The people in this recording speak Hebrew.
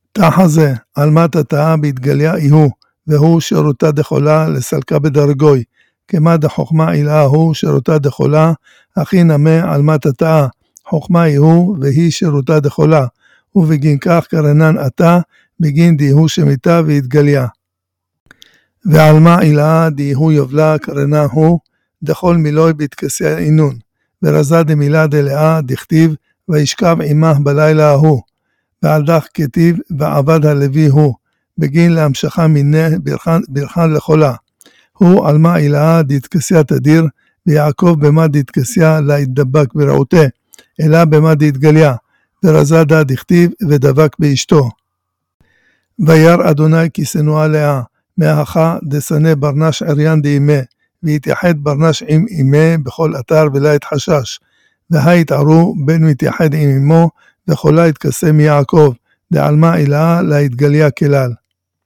תחה זה, על מה תתאה בהתגליה איהו, והוא שירותה דחולה לסלקה בדרגוי, כמה דחוכמה אילאה הוא שירותה דחולה, הכי נמה על מה תתאה, חוכמה איהו והיא שירותה דחולה, ובגין כך קרנן עתה, בגין דיהו שמיתה והתגליה. ועל מה אילאה דיהו יובלה קרנה הוא, דכל מילוי בהתכסי אינון, ורזה דמילה דלאה דכתיב, וישכב עמה בלילה ההוא, ועל דך כתיב ועבד הלוי הוא, בגין להמשכה מיני ברחן לחולה. הוא על מה אילאה דתכסיה תדיר, ויעקב במה דתכסיה לה ידבק ברעותה, אלא במה דתגליה, ורזה דה דכתיב ודבק באשתו. ויר אדוני כי שנואה לאה, מהכה דשנא ברנש עריין דאימה, והתייחד ברנש עם אימה בכל אתר ולה יתחשש, והיתערו בין מתייחד עם אמו, וכולה יתקסם יעקב, דעלמה אילאה לה יתגליה כלל.